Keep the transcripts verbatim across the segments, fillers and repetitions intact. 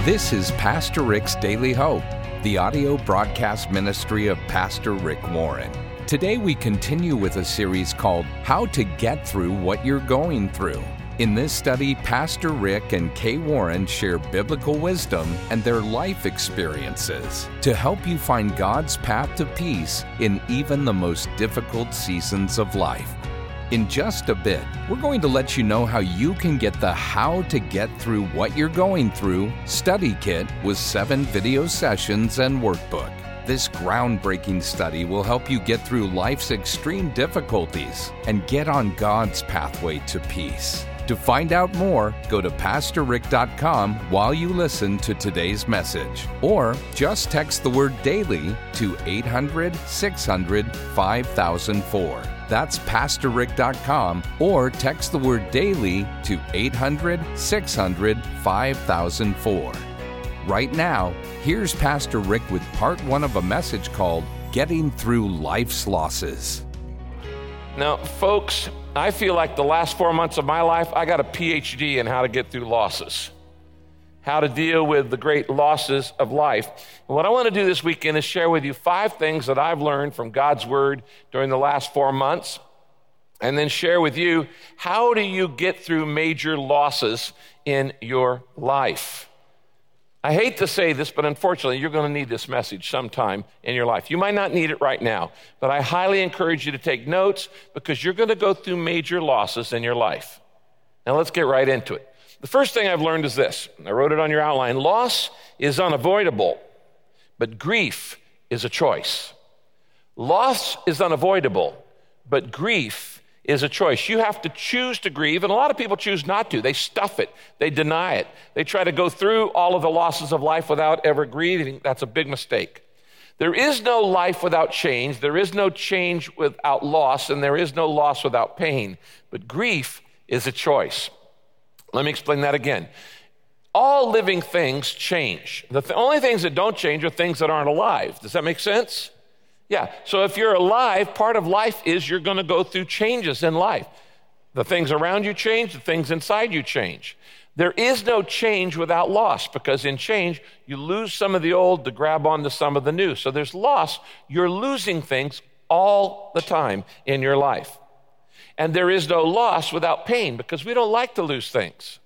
This is Pastor Rick's Daily Hope, the audio broadcast ministry of Pastor Rick Warren. Today we continue with a series called How to Get Through What You're Going Through. In this study, Pastor Rick and Kay Warren share biblical wisdom and their life experiences to help you find God's path to peace in even the most difficult seasons of life. In just a bit, we're going to let you know how you can get the How to Get Through What You're Going Through study kit with seven video sessions and workbook. This groundbreaking study will help you get through life's extreme difficulties and get on God's pathway to peace. To find out more, go to pastor rick dot com while you listen to today's message, or just text the word DAILY to eight hundred, six hundred, five thousand four. That's pastor rick dot com, or text the word DAILY to eight hundred, six hundred, five thousand four. Right now, here's Pastor Rick with part one of a message called Getting Through Life's Losses. Now, folks, I feel like the last four months of my life, I got a P H D in how to get through losses, how to deal with the great losses of life. And what I want to do this weekend is share with you five things that I've learned from God's Word during the last four months, and then share with you how do you get through major losses in your life. I hate to say this, but unfortunately, you're going to need this message sometime in your life. You might not need it right now, but I highly encourage you to take notes because you're going to go through major losses in your life. Now, let's get right into it. The first thing I've learned is this. I wrote it on your outline. Loss is unavoidable, but grief is a choice. Loss is unavoidable, but grief is a choice. You have to choose to grieve, and a lot of people choose not to. They stuff it. They deny it. They try to go through all of the losses of life without ever grieving. That's a big mistake. There is no life without change. There is no change without loss, and there is no loss without pain. But grief is a choice. Let me explain that again. All living things change. The th- only things that don't change are things that aren't alive. Does that make sense? Yeah, so if you're alive, part of life is you're going to go through changes in life. The things around you change, the things inside you change. There is no change without loss, because in change, you lose some of the old to grab onto some of the new. So there's loss. You're losing things all the time in your life. And there is no loss without pain, because we don't like to lose things.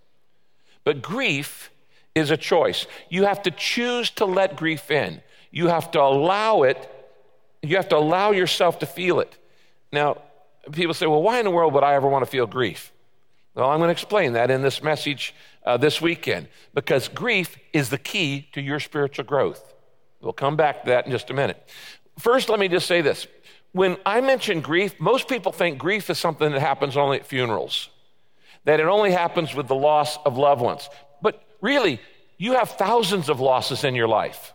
But grief is a choice. You have to choose to let grief in. You have to allow it. You have to allow yourself to feel it. Now, people say, well, why in the world would I ever want to feel grief? Well, I'm going to explain that in this message uh, this weekend, because grief is the key to your spiritual growth. We'll come back to that in just a minute. First, let me just say this. When I mention grief, most people think grief is something that happens only at funerals, that it only happens with the loss of loved ones. But really, you have thousands of losses in your life.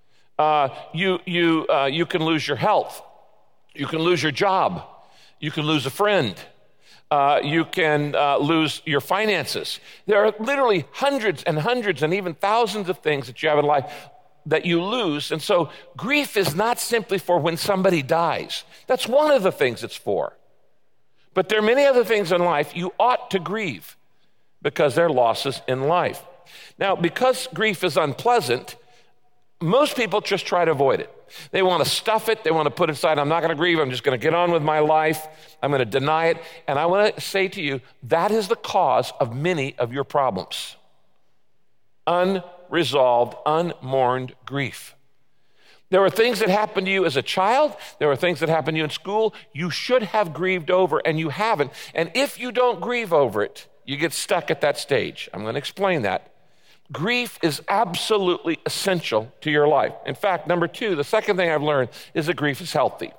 Uh, you, you, uh, you can lose your health. You can lose your job. You can lose a friend. Uh, you can uh, lose your finances. There are literally hundreds and hundreds and even thousands of things that you have in life that you lose. And so grief is not simply for when somebody dies. That's one of the things it's for. But there are many other things in life you ought to grieve because they're losses in life. Now, because grief is unpleasant, most people just try to avoid it. They want to stuff it. They want to put it aside. I'm not going to grieve. I'm just going to get on with my life. I'm going to deny it. And I want to say to you, that is the cause of many of your problems. Unresolved, unmourned grief. There were things that happened to you as a child. There were things that happened to you in school. You should have grieved over, and you haven't. And if you don't grieve over it, you get stuck at that stage. I'm going to explain that. Grief is absolutely essential to your life. In fact, number two, the second thing I've learned is that grief is healthy.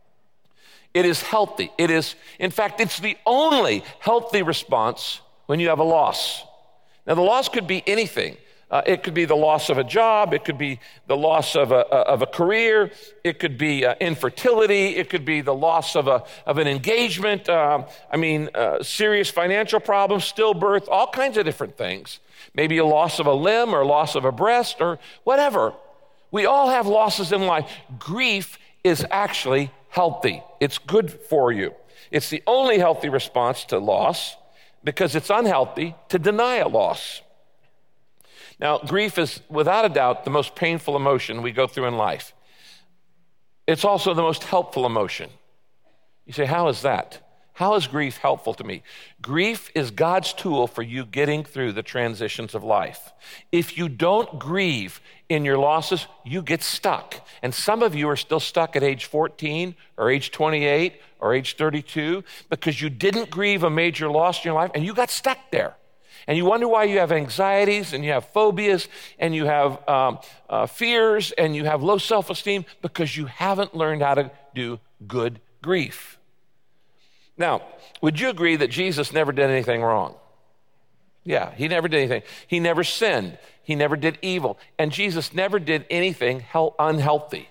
It is healthy. It is, in fact, it's the only healthy response when you have a loss. Now, the loss could be anything. Uh, it could be the loss of a job. It could be the loss of a, of a career. It could be uh, infertility. It could be the loss of, a, of an engagement. Uh, I mean, uh, serious financial problems, stillbirth, all kinds of different things. Maybe a loss of a limb or loss of a breast or whatever. We all have losses in life. Grief is actually healthy. It's good for you. It's the only healthy response to loss because it's unhealthy to deny a loss. Now, grief is, without a doubt, the most painful emotion we go through in life. It's also the most helpful emotion. You say, how is that? How is grief helpful to me? Grief is God's tool for you getting through the transitions of life. If you don't grieve in your losses, you get stuck. And some of you are still stuck at age fourteen or age twenty-eight or age thirty-two because you didn't grieve a major loss in your life and you got stuck there. And you wonder why you have anxieties and you have phobias and you have um, uh, fears and you have low self-esteem because you haven't learned how to do good grief. Now, would you agree that Jesus never did anything wrong? Yeah, he never did anything. He never sinned. He never did evil. And Jesus never did anything unhealthy.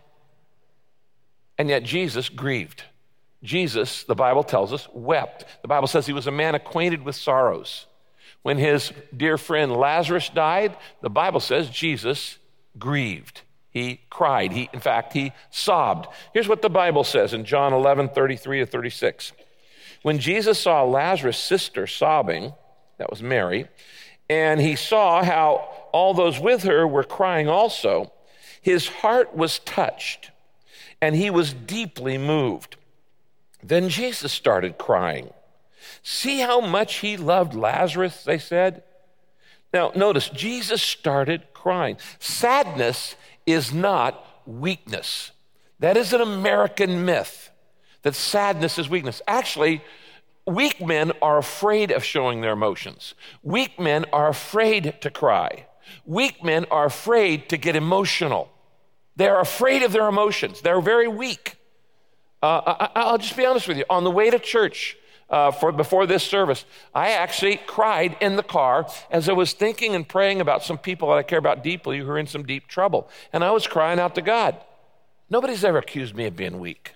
And yet Jesus grieved. Jesus, the Bible tells us, wept. The Bible says he was a man acquainted with sorrows. When his dear friend Lazarus died, the Bible says Jesus grieved. He cried. He, in fact, he sobbed. Here's what the Bible says in John eleven, thirty-three to thirty-six. When Jesus saw Lazarus' sister sobbing, that was Mary, and he saw how all those with her were crying also, his heart was touched, and he was deeply moved. Then Jesus started crying. See how much he loved Lazarus, they said. Now, notice, Jesus started crying. Sadness is not weakness. That is an American myth, that sadness is weakness. Actually, weak men are afraid of showing their emotions. Weak men are afraid to cry. Weak men are afraid to get emotional. They're afraid of their emotions. They're very weak. Uh, I, I'll just be honest with you. On the way to church, Uh, for before this service, I actually cried in the car as I was thinking and praying about some people that I care about deeply who are in some deep trouble. And I was crying out to God. Nobody's ever accused me of being weak.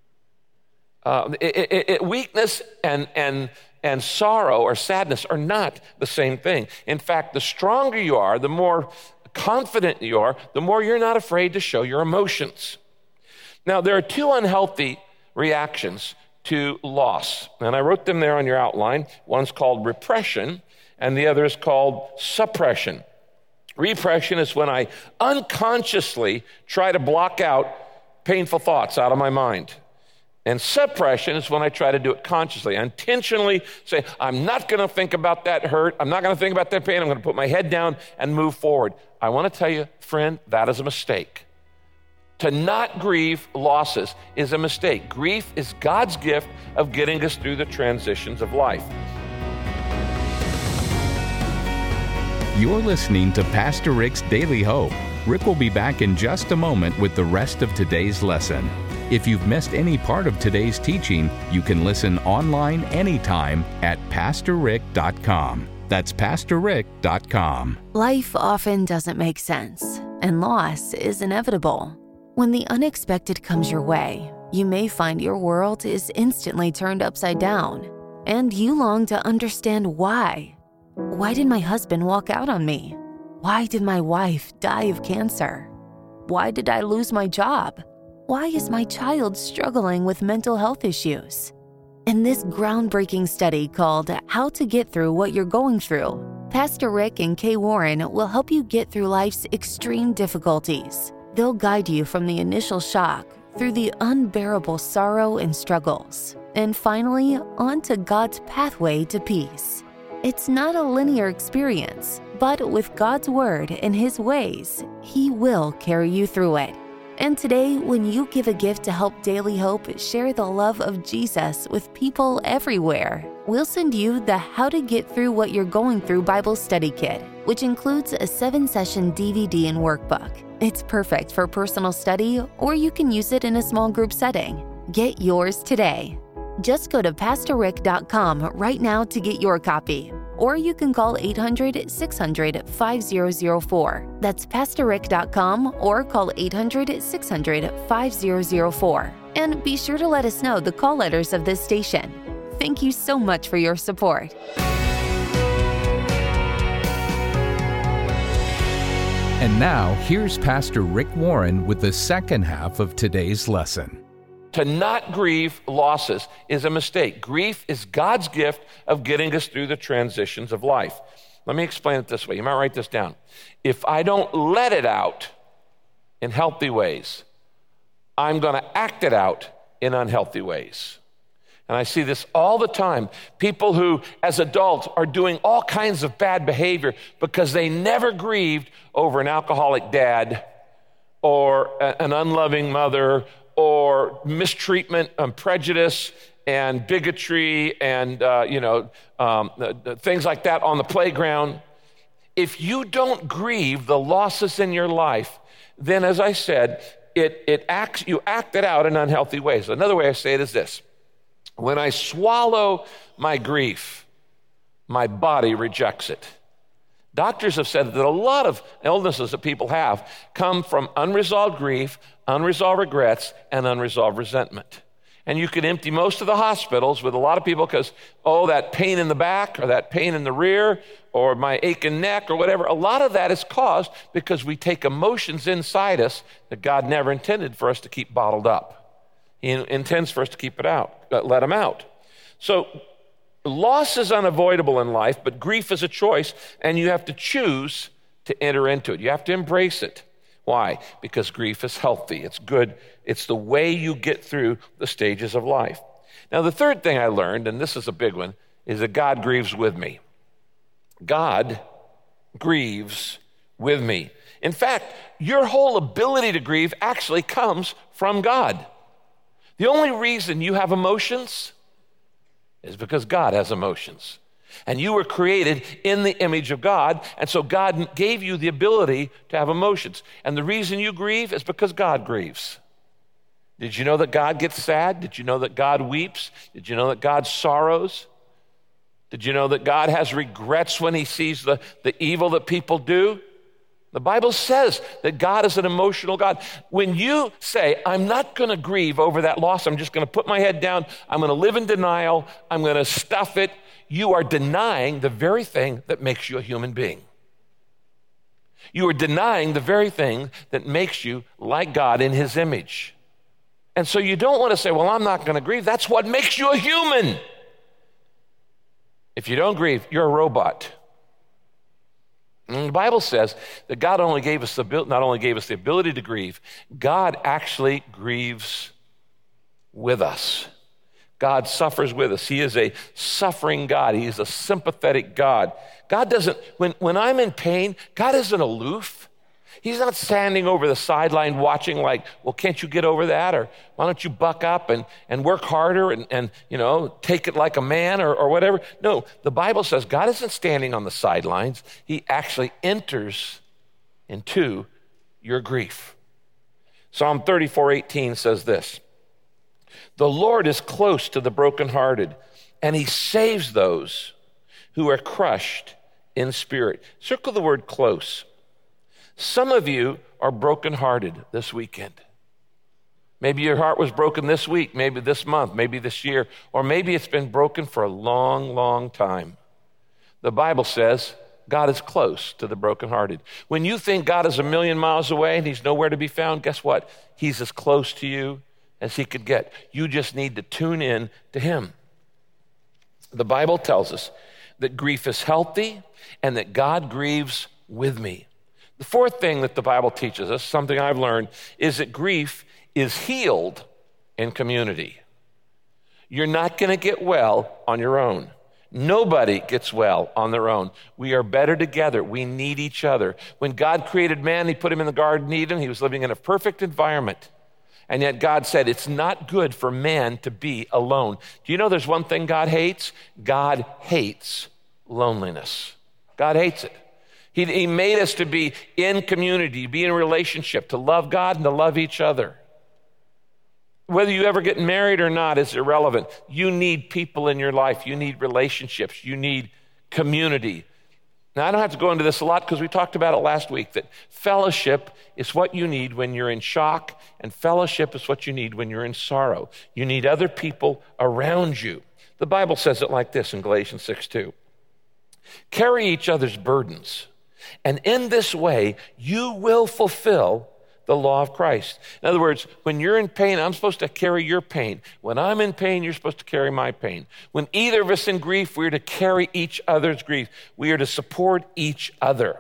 Uh, it, it, it, weakness and, and, and sorrow or sadness are not the same thing. In fact, the stronger you are, the more confident you are, the more you're not afraid to show your emotions. Now, there are two unhealthy reactions to loss. And I wrote them there on your outline. One's called repression, and the other is called suppression. Repression is when I unconsciously try to block out painful thoughts out of my mind. And suppression is when I try to do it consciously. I intentionally say, I'm not going to think about that hurt. I'm not going to think about that pain. I'm going to put my head down and move forward. I want to tell you, friend, that is a mistake. To not grieve losses is a mistake. Grief is God's gift of getting us through the transitions of life. You're listening to Pastor Rick's Daily Hope. Rick will be back in just a moment with the rest of today's lesson. If you've missed any part of today's teaching, you can listen online anytime at pastor rick dot com. That's pastor rick dot com. Life often doesn't make sense, and loss is inevitable. When the unexpected comes your way, you may find your world is instantly turned upside down, and you long to understand why. Why did my husband walk out on me? Why did my wife die of cancer? Why did I lose my job? Why is my child struggling with mental health issues? In this groundbreaking study called How to Get Through What You're Going Through, Pastor Rick and Kay Warren will help you get through life's extreme difficulties. They'll guide you from the initial shock through the unbearable sorrow and struggles, and finally onto God's pathway to peace. It's not a linear experience, but with God's word and his ways, he will carry you through it. And today, when you give a gift to help Daily Hope share the love of Jesus with people everywhere, we'll send you the How to Get Through What You're Going Through Bible Study Kit, which includes a seven-session D V D and workbook. It's perfect for personal study, or you can use it in a small group setting. Get yours today. Just go to pastor rick dot com right now to get your copy. Or you can call eight hundred, six hundred, five thousand four. That's pastor rick dot com or call eight hundred, six hundred, five thousand four. And be sure to let us know the call letters of this station. Thank you so much for your support. And now, here's Pastor Rick Warren with the second half of today's lesson. To not grieve losses is a mistake. Grief is God's gift of getting us through the transitions of life. Let me explain it this way. You might write this down. If I don't let it out in healthy ways, I'm going to act it out in unhealthy ways. And I see this all the time. People who, as adults, are doing all kinds of bad behavior because they never grieved over an alcoholic dad or a, an unloving mother or mistreatment and prejudice and bigotry and, uh, you know, um, the, the things like that on the playground. If you don't grieve the losses in your life, then, as I said, it, it acts, you act it out in unhealthy ways. Another way I say it is this. When I swallow my grief, my body rejects it. Doctors have said that a lot of illnesses that people have come from unresolved grief, unresolved regrets, and unresolved resentment. And you can empty most of the hospitals with a lot of people because, oh, that pain in the back or that pain in the rear or my aching neck or whatever. A lot of that is caused because we take emotions inside us that God never intended for us to keep bottled up. He intends for us to keep it out, let them out. So loss is unavoidable in life, but grief is a choice, and you have to choose to enter into it. You have to embrace it. Why? Because grief is healthy. It's good. It's the way you get through the stages of life. Now, the third thing I learned, and this is a big one, is that God grieves with me. God grieves with me. In fact, your whole ability to grieve actually comes from God. The only reason you have emotions is because God has emotions. And you were created in the image of God, and so God gave you the ability to have emotions. And the reason you grieve is because God grieves. Did you know that God gets sad? Did you know that God weeps? Did you know that God sorrows? Did you know that God has regrets when he sees the, the evil that people do? The Bible says that God is an emotional God. When you say, I'm not going to grieve over that loss, I'm just going to put my head down, I'm going to live in denial, I'm going to stuff it, you are denying the very thing that makes you a human being. You are denying the very thing that makes you like God in his image. And so you don't want to say, well, I'm not going to grieve. That's what makes you a human. If you don't grieve, you're a robot. And the Bible says that God only gave us the not only gave us the ability to grieve, God actually grieves with us. God suffers with us. He is a suffering God. He is a sympathetic God. God doesn't, when, when I'm in pain, God isn't aloof. He's not standing over the sideline watching like, well, can't you get over that? Or why don't you buck up and, and work harder and, and, you know, take it like a man or, or whatever? No, the Bible says God isn't standing on the sidelines. He actually enters into your grief. Psalm thirty-four eighteen says this, the Lord is close to the brokenhearted, and he saves those who are crushed in spirit. Circle the word close. Some of you are brokenhearted this weekend. Maybe your heart was broken this week, maybe this month, maybe this year, or maybe it's been broken for a long, long time. The Bible says God is close to the brokenhearted. When you think God is a million miles away and he's nowhere to be found, guess what? He's as close to you as he could get. You just need to tune in to him. The Bible tells us that grief is healthy and that God grieves with me. The fourth thing that the Bible teaches us, something I've learned, is that grief is healed in community. You're not going to get well on your own. Nobody gets well on their own. We are better together. We need each other. When God created man, he put him in the Garden of Eden. He was living in a perfect environment. And yet God said, it's not good for man to be alone. Do you know there's one thing God hates? God hates loneliness. God hates it. He, he made us to be in community, be in relationship, to love God and to love each other. Whether you ever get married or not is irrelevant. You need people in your life. You need relationships. You need community. Now, I don't have to go into this a lot because we talked about it last week, that fellowship is what you need when you're in shock, and fellowship is what you need when you're in sorrow. You need other people around you. The Bible says it like this in Galatians six two. Carry each other's burdens, and in this way you will fulfill the law of Christ. In other words, when you're in pain, I'm supposed to carry your pain. When I'm in pain, you're supposed to carry my pain. When either of us in grief, we're to carry each other's grief. We are to support each other.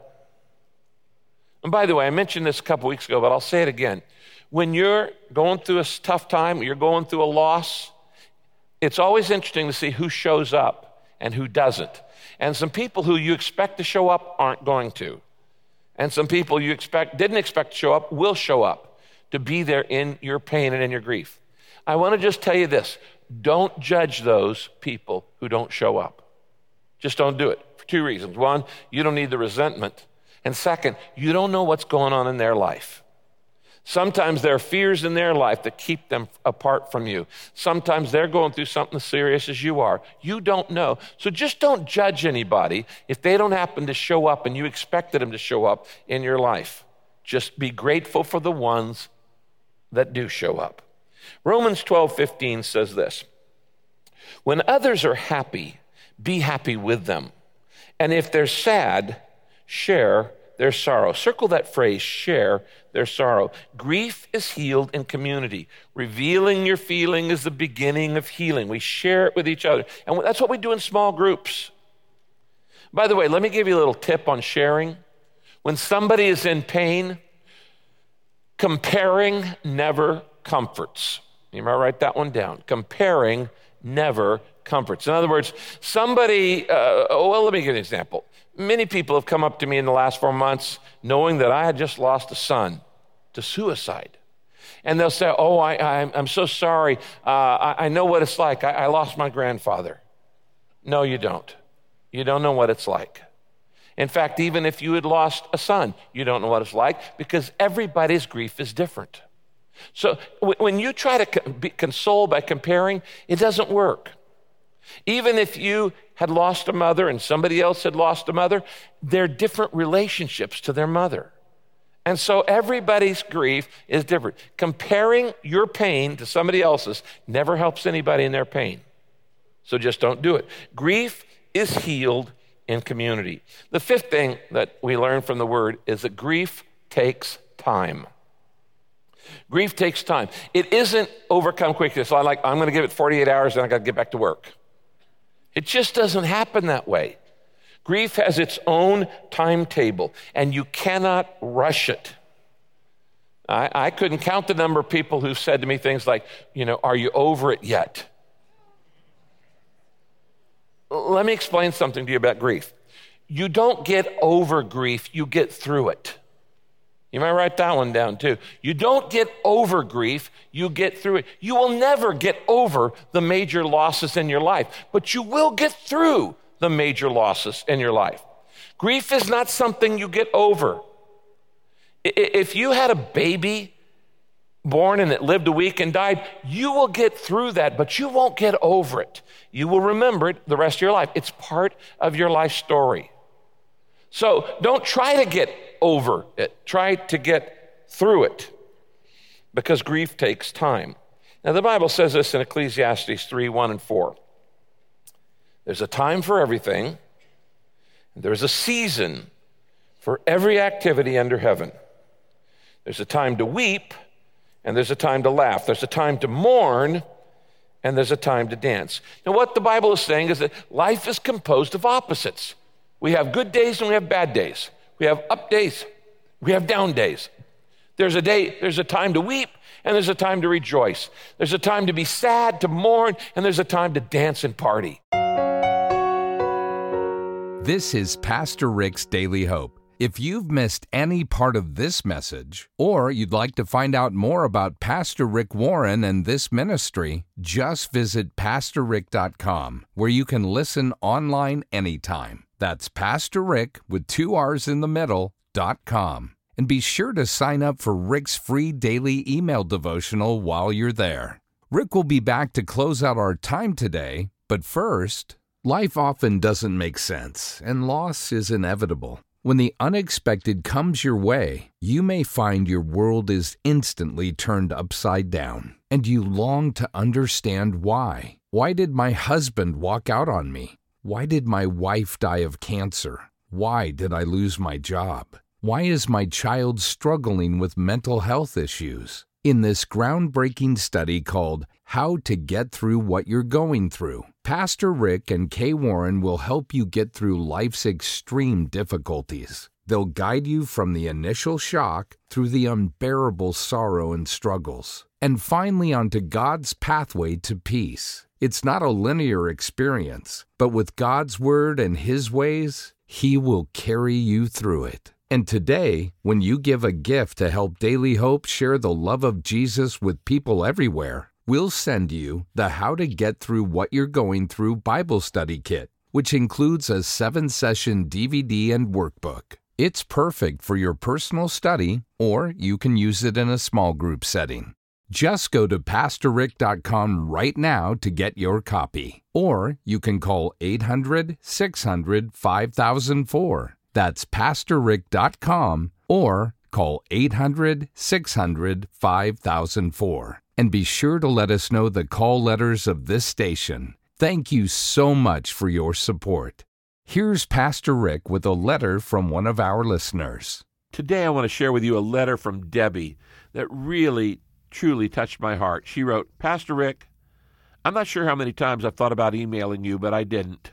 And by the way, I mentioned this a couple weeks ago, but I'll say it again. When you're going through a tough time, you're going through a loss, it's always interesting to see who shows up and who doesn't. And some people who you expect to show up aren't going to. And some people you expect didn't expect to show up will show up to be there in your pain and in your grief. I want to just tell you this. Don't judge those people who don't show up. Just don't do it for two reasons. One, you don't need the resentment. And second, you don't know what's going on in their life. Sometimes there are fears in their life that keep them apart from you. Sometimes they're going through something as serious as you are. You don't know. So just don't judge anybody if they don't happen to show up and you expected them to show up in your life. Just be grateful for the ones that do show up. Romans twelve fifteen says this, when others are happy, be happy with them. And if they're sad, share their sorrow. Circle that phrase, share their sorrow. Grief is healed in community. Revealing your feeling is the beginning of healing. We share it with each other. And that's what we do in small groups. By the way, let me give you a little tip on sharing. When somebody is in pain, comparing never comforts. You might write that one down. Comparing never comforts. In other words, somebody, uh, well, let me give you an example. Many people have come up to me in the last four months knowing that I had just lost a son to suicide. And they'll say, oh, I, I'm, I'm so sorry. Uh, I, I know what it's like. I, I lost my grandfather. No, you don't. You don't know what it's like. In fact, even if you had lost a son, you don't know what it's like because everybody's grief is different. So w- when you try to co- be console by comparing, it doesn't work. Even if you had lost a mother and somebody else had lost a mother, they're different relationships to their mother. And so everybody's grief is different. Comparing your pain to somebody else's never helps anybody in their pain. So just don't do it. Grief is healed in community. The fifth thing that we learn from the word is that grief takes time. Grief takes time. It isn't overcome quickly. So I'm like, I'm going to give it forty-eight hours and I got to get back to work. It just doesn't happen that way. Grief has its own timetable, and you cannot rush it. I, I couldn't count the number of people who've said to me things like, you know, are you over it yet? Let me explain something to you about grief. You don't get over grief, you get through it. You might write that one down too. You don't get over grief, you get through it. You will never get over the major losses in your life, but you will get through the major losses in your life. Grief is not something you get over. If you had a baby born and it lived a week and died, you will get through that, but you won't get over it. You will remember it the rest of your life. It's part of your life story. So don't try to get over it. Try to get through it because grief takes time. Now, the Bible says this in Ecclesiastes three, one and four. There's a time for everything. And there's a season for every activity under heaven. There's a time to weep and there's a time to laugh. There's a time to mourn and there's a time to dance. Now, what the Bible is saying is that life is composed of opposites. We have good days and we have bad days. We have up days. We have down days. There's a day, there's a time to weep, and there's a time to rejoice. There's a time to be sad, to mourn, and there's a time to dance and party. This is Pastor Rick's Daily Hope. If you've missed any part of this message, or you'd like to find out more about Pastor Rick Warren and this ministry, just visit pastor rick dot com, where you can listen online anytime. That's Pastor Rick with two R's in the middle, dot com. And be sure to sign up for Rick's free daily email devotional while you're there. Rick will be back to close out our time today, but first, life often doesn't make sense, and loss is inevitable. When the unexpected comes your way, you may find your world is instantly turned upside down, and you long to understand why. Why did my husband walk out on me? Why did my wife die of cancer? Why did I lose my job? Why is my child struggling with mental health issues? In this groundbreaking study called How to Get Through What You're Going Through, Pastor Rick and Kay Warren will help you get through life's extreme difficulties. They'll guide you from the initial shock through the unbearable sorrow and struggles, and finally onto God's pathway to peace. It's not a linear experience, but with God's Word and His ways, He will carry you through it. And today, when you give a gift to help Daily Hope share the love of Jesus with people everywhere, we'll send you the How to Get Through What You're Going Through Bible Study Kit, which includes a seven-session D V D and workbook. It's perfect for your personal study, or you can use it in a small group setting. Just go to pastor rick dot com right now to get your copy, or you can call eight hundred, six hundred, five thousand four. That's pastor rick dot com or call eight hundred, six hundred, five thousand four. And be sure to let us know the call letters of this station. Thank you so much for your support. Here's Pastor Rick with a letter from one of our listeners. Today I want to share with you a letter from Debbie that really, truly touched my heart. She wrote, Pastor Rick, I'm not sure how many times I've thought about emailing you, but I didn't.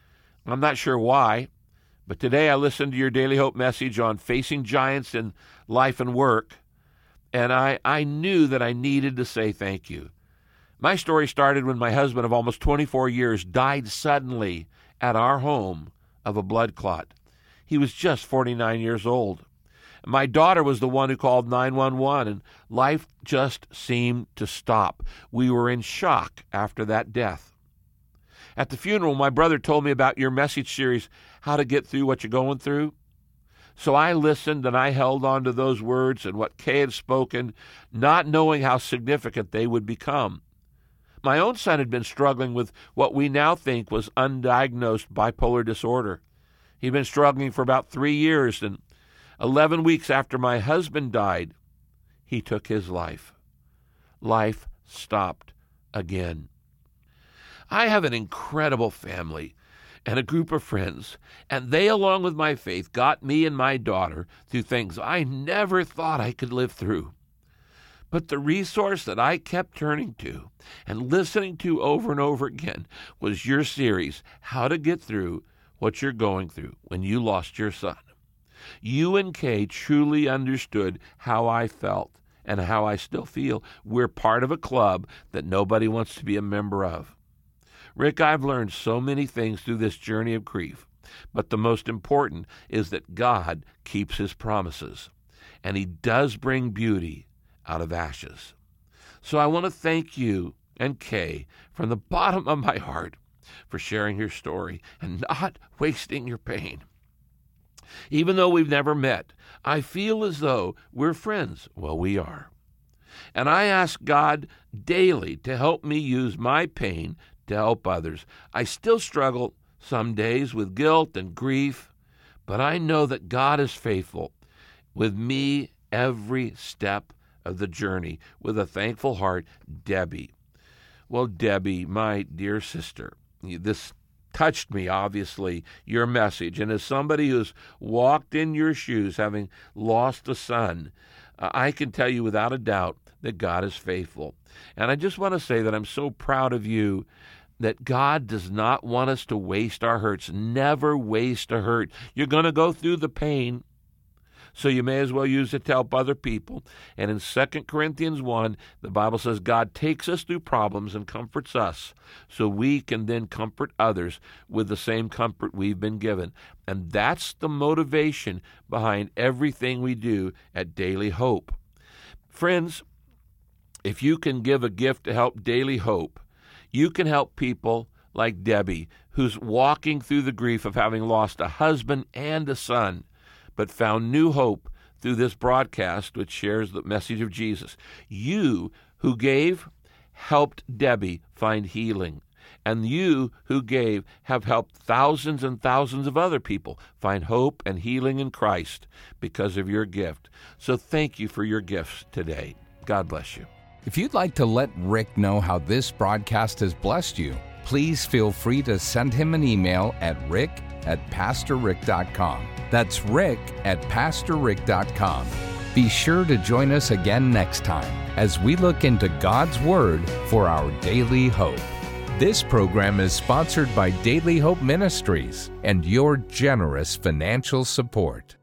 I'm not sure why. But today I listened to your Daily Hope message on facing giants in life and work, and I, I knew that I needed to say thank you. My story started when my husband of almost twenty-four years died suddenly at our home of a blood clot. He was just forty-nine years old. My daughter was the one who called nine one one, and life just seemed to stop. We were in shock after that death. At the funeral, my brother told me about your message series, How to Get Through What You're Going Through. So I listened and I held on to those words and what Kay had spoken, not knowing how significant they would become. My own son had been struggling with what we now think was undiagnosed bipolar disorder. He'd been struggling for about three years, and eleven weeks after my husband died, he took his life. Life stopped again. I have an incredible family and a group of friends, and they, along with my faith, got me and my daughter through things I never thought I could live through. But the resource that I kept turning to and listening to over and over again was your series, How to Get Through What You're Going Through When You Lost Your Son. You and Kay truly understood how I felt and how I still feel. We're part of a club that nobody wants to be a member of. Rick, I've learned so many things through this journey of grief, but the most important is that God keeps His promises, and He does bring beauty out of ashes. So I want to thank you and Kay from the bottom of my heart for sharing your story and not wasting your pain. Even though we've never met, I feel as though we're friends. Well, we are. And I ask God daily to help me use my pain to help others. I still struggle some days with guilt and grief, but I know that God is faithful with me every step of the journey. With a thankful heart, Debbie. Well, Debbie, my dear sister, this touched me, obviously, your message. And as somebody who's walked in your shoes, having lost a son, uh, I can tell you without a doubt that God is faithful. And I just want to say that I'm so proud of you, that God does not want us to waste our hurts. Never waste a hurt. You're going to go through the pain, so you may as well use it to help other people. And in Second Corinthians one, the Bible says God takes us through problems and comforts us, so we can then comfort others with the same comfort we've been given. And that's the motivation behind everything we do at Daily Hope. Friends, if you can give a gift to help Daily Hope, you can help people like Debbie, who's walking through the grief of having lost a husband and a son, but found new hope through this broadcast, which shares the message of Jesus. You who gave helped Debbie find healing, and you who gave have helped thousands and thousands of other people find hope and healing in Christ because of your gift. So thank you for your gifts today. God bless you. If you'd like to let Rick know how this broadcast has blessed you, please feel free to send him an email at rick at pastor rick dot com. That's rick at pastor rick dot com. Be sure to join us again next time as we look into God's Word for our daily hope. This program is sponsored by Daily Hope Ministries and your generous financial support.